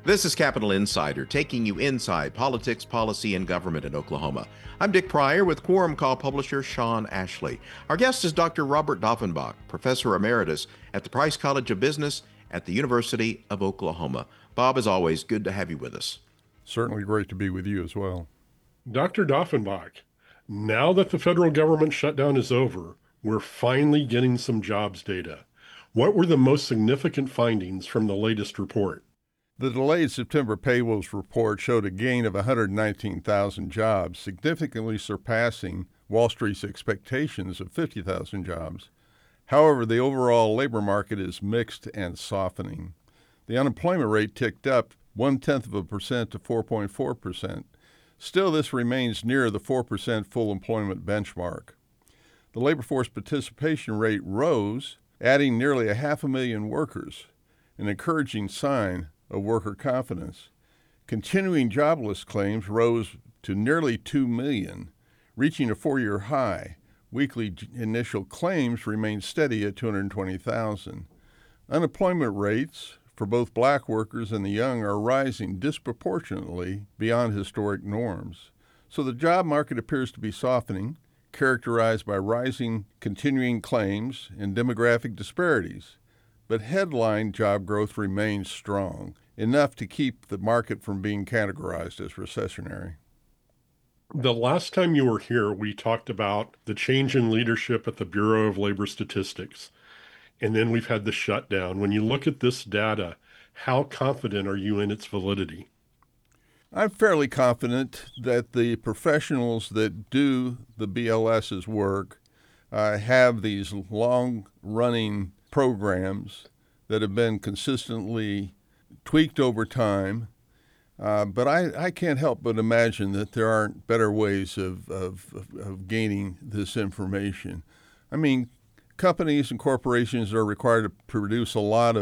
This is Capital Insider, taking you inside politics, policy, and government in Oklahoma. I'm Dick Pryor with Quorum Call publisher Sean Ashley. Our guest is Dr. Robert Doffenbach, Professor Emeritus at the Price College of Business at the University of Oklahoma. Bob, as always, good to have you with us. Certainly great to be with you as well. Dr. Doffenbach, now that the federal government shutdown is over, we're finally getting some jobs data. What were the most significant findings from the latest report? The delayed September payrolls report showed a gain of 119,000 jobs, significantly surpassing Wall Street's expectations of 50,000 jobs. However, the overall labor market is mixed and softening. The unemployment rate ticked up 0.1% to 4.4%. Still, this remains near the 4% full employment benchmark. The labor force participation rate rose, adding nearly 500,000 workers, an encouraging sign of worker confidence. Continuing jobless claims rose to nearly 2 million, reaching a four-year high. Weekly initial claims remained steady at 220,000. Unemployment rates for both black workers and the young are rising disproportionately beyond historic norms. So the job market appears to be softening, characterized by rising continuing claims and demographic disparities. But headline job growth remains strong, enough to keep the market from being categorized as recessionary. The last time you were here, we talked about the change in leadership at the Bureau of Labor Statistics, and then we've had the shutdown. When you look at this data, how confident are you in its validity? I'm fairly confident that the professionals that do the BLS's work have these long-running programs that have been consistently tweaked over time. But I can't help but imagine that there aren't better ways of gaining this information. I mean, companies and corporations are required to produce a lot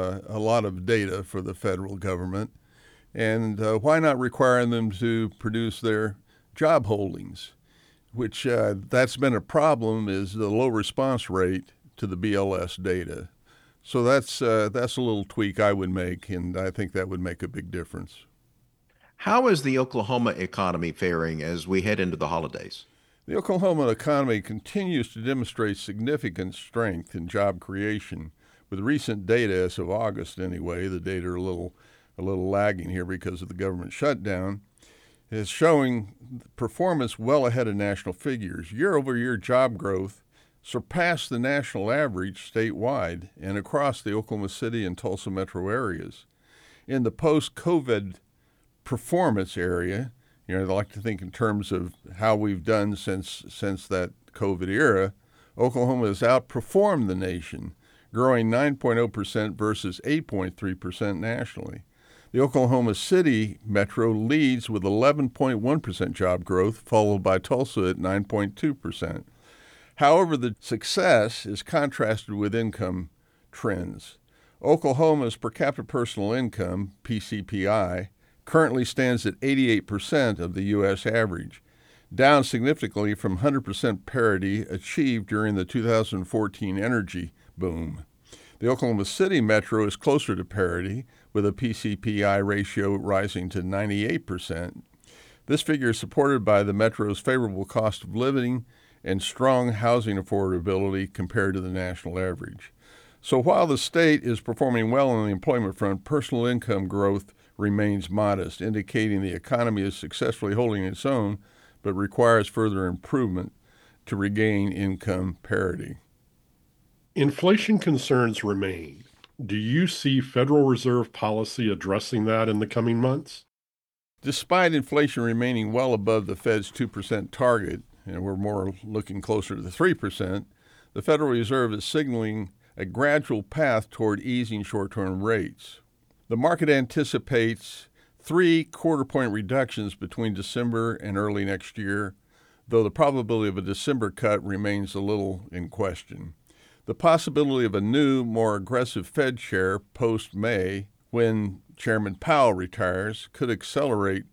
of data for the federal government, and why not require them to produce their job holdings, which that's been a problem, is the low response rate to the BLS data. So that's a little tweak I would make, and I think that would make a big difference. How is the Oklahoma economy faring as we head into the holidays? The Oklahoma economy continues to demonstrate significant strength in job creation. With recent data, as of August anyway, the data are a little lagging here because of the government shutdown, is showing performance well ahead of national figures. Year-over-year job growth surpassed the national average statewide and across the Oklahoma City and Tulsa metro areas. In the post-COVID performance area, I like to think in terms of how we've done since that COVID era, Oklahoma has outperformed the nation, growing 9.0% versus 8.3% nationally. The Oklahoma City metro leads with 11.1% job growth, followed by Tulsa at 9.2%. However, the success is contrasted with income trends. Oklahoma's per capita personal income, PCPI, currently stands at 88% of the U.S. average, down significantly from 100% parity achieved during the 2014 energy boom. The Oklahoma City metro is closer to parity, with a PCPI ratio rising to 98%. This figure is supported by the metro's favorable cost of living and strong housing affordability compared to the national average. So while the state is performing well on the employment front, personal income growth remains modest, indicating the economy is successfully holding its own, but requires further improvement to regain income parity. Inflation concerns remain. Do you see Federal Reserve policy addressing that in the coming months? Despite inflation remaining well above the Fed's 2% target, and we're more looking closer to the 3%, the Federal Reserve is signaling a gradual path toward easing short-term rates. The market anticipates 3 quarter-point reductions between December and early next year, though the probability of a December cut remains a little in question. The possibility of a new, more aggressive Fed chair post-May, when Chairman Powell retires, could accelerate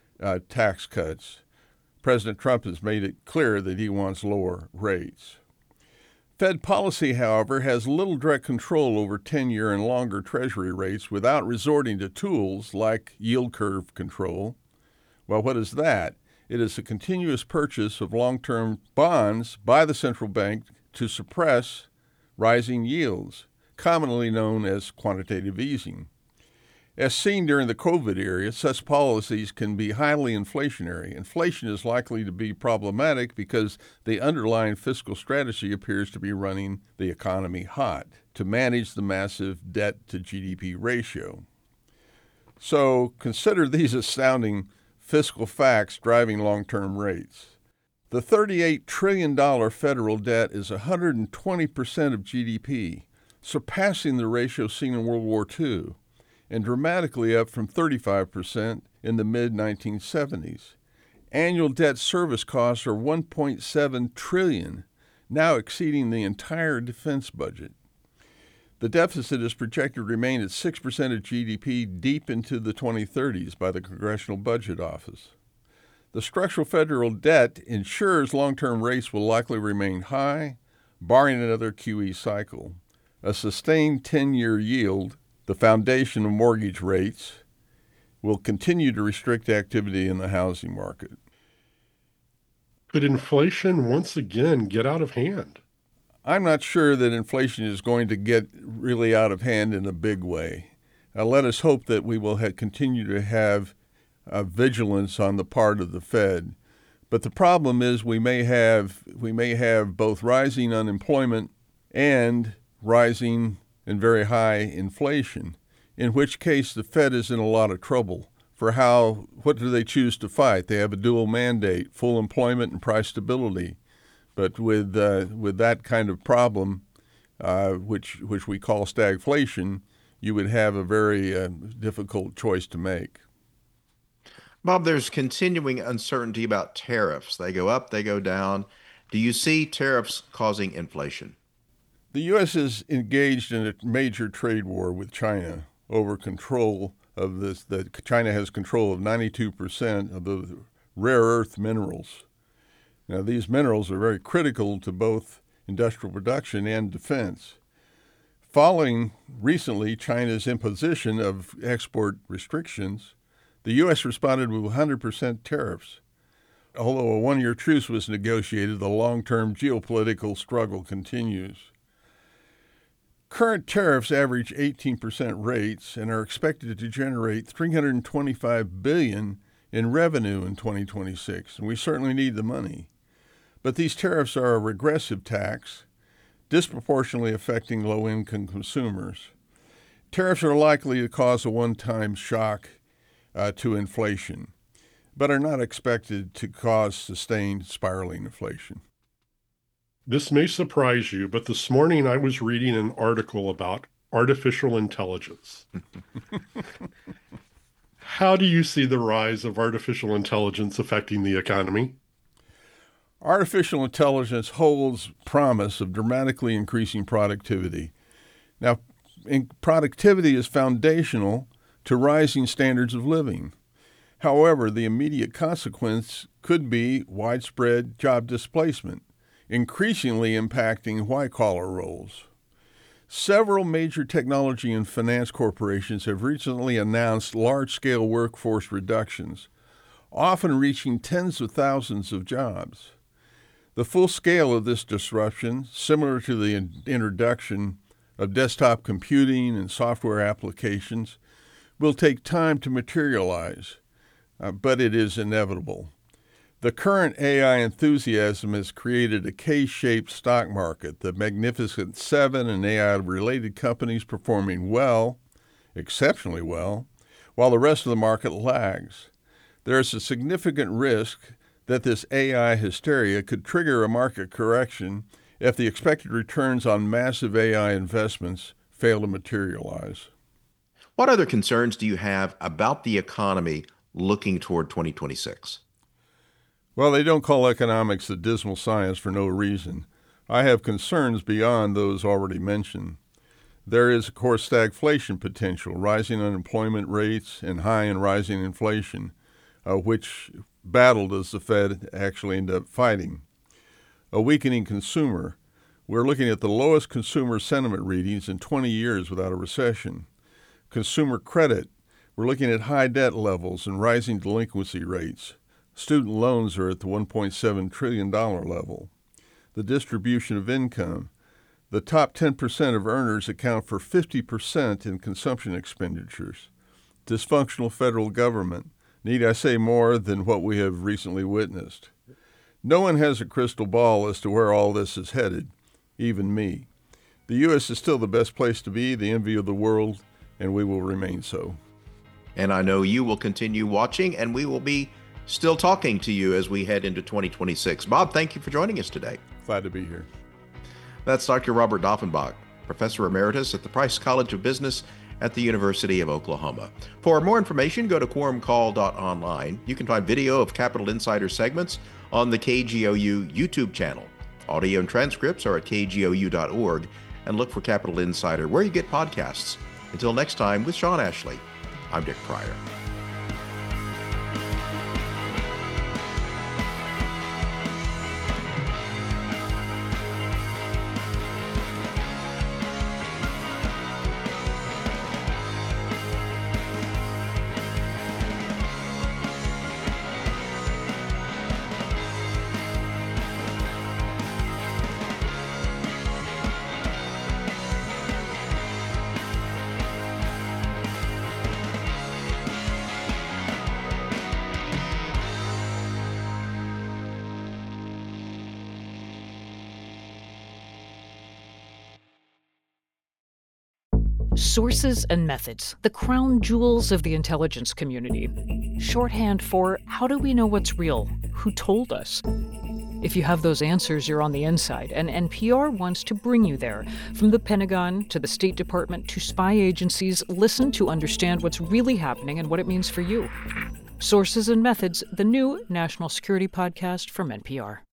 tax cuts. President Trump has made it clear that he wants lower rates. Fed policy, however, has little direct control over 10-year and longer Treasury rates without resorting to tools like yield curve control. Well, what is that? It is a continuous purchase of long-term bonds by the central bank to suppress rising yields, commonly known as quantitative easing. As seen during the COVID era, such policies can be highly inflationary. Inflation is likely to be problematic because the underlying fiscal strategy appears to be running the economy hot to manage the massive debt to GDP ratio. So consider these astounding fiscal facts driving long-term rates. The $38 trillion federal debt is 120% of GDP, surpassing the ratio seen in World War II, and dramatically up from 35% in the mid-1970s. Annual debt service costs are $1.7 trillion, now exceeding the entire defense budget. The deficit is projected to remain at 6% of GDP deep into the 2030s by the Congressional Budget Office. The structural federal debt ensures long-term rates will likely remain high, barring another QE cycle. A sustained 10-year yield, the foundation of mortgage rates, will continue to restrict activity in the housing market. Could inflation once again get out of hand? I'm not sure that inflation is going to get really out of hand in a big way. Let us hope that we will continue to have vigilance on the part of the Fed. But the problem is we may have both rising unemployment and rising and very high inflation, in which case the Fed is in a lot of trouble. What do they choose to fight? They have a dual mandate, full employment and price stability. But with that kind of problem, which we call stagflation, you would have a very difficult choice to make. Bob, there's continuing uncertainty about tariffs. They go up, they go down. Do you see tariffs causing inflation? The U.S. is engaged in a major trade war with China over control of this. That China has control of 92% of the rare earth minerals. Now, these minerals are very critical to both industrial production and defense. Following recently China's imposition of export restrictions, the U.S. responded with 100% tariffs. Although a one-year truce was negotiated, the long-term geopolitical struggle continues. Current tariffs average 18% rates and are expected to generate $325 billion in revenue in 2026, and we certainly need the money. But these tariffs are a regressive tax, disproportionately affecting low-income consumers. Tariffs are likely to cause a one-time shock to inflation, but are not expected to cause sustained spiraling inflation. This may surprise you, but this morning I was reading an article about artificial intelligence. How do you see the rise of artificial intelligence affecting the economy? Artificial intelligence holds promise of dramatically increasing productivity. Now, productivity is foundational to rising standards of living. However, the immediate consequence could be widespread job displacement, increasingly impacting white-collar roles. Several major technology and finance corporations have recently announced large-scale workforce reductions, often reaching tens of thousands of jobs. The full scale of this disruption, similar to the introduction of desktop computing and software applications, will take time to materialize, but it is inevitable. The current AI enthusiasm has created a K-shaped stock market, the Magnificent Seven and AI-related companies performing well, exceptionally well, while the rest of the market lags. There is a significant risk that this AI hysteria could trigger a market correction if the expected returns on massive AI investments fail to materialize. What other concerns do you have about the economy looking toward 2026? Well, they don't call economics a dismal science for no reason. I have concerns beyond those already mentioned. There is, of course, stagflation potential, rising unemployment rates, and high and rising inflation, which battle does the Fed actually end up fighting. A weakening consumer, We're looking at the lowest consumer sentiment readings in 20 years without a recession. Consumer credit, we're looking at high debt levels and rising delinquency rates. Student loans are at the $1.7 trillion level. The distribution of income, the top 10% of earners account for 50% in consumption expenditures. Dysfunctional federal government, need I say more than what we have recently witnessed? No one has a crystal ball as to where all this is headed, even me. The U.S. is still the best place to be, the envy of the world, and we will remain so. And I know you will continue watching, and we will be still talking to you as we head into 2026. Bob, thank you for joining us today. Glad to be here. That's Dr. Robert Doffenbach, Professor Emeritus at the Price College of Business at the University of Oklahoma. For more information, go to quorumcall.online. You can find video of Capital Insider segments on the KGOU YouTube channel. Audio and transcripts are at kgou.org, and look for Capital Insider where you get podcasts. Until next time, with Sean Ashley, I'm Dick Pryor. Sources and methods, the crown jewels of the intelligence community. Shorthand for how do we know what's real? Who told us? If you have those answers, you're on the inside, and NPR wants to bring you there. From the Pentagon to the State Department to spy agencies, listen to understand what's really happening and what it means for you. Sources and Methods, the new national security podcast from NPR.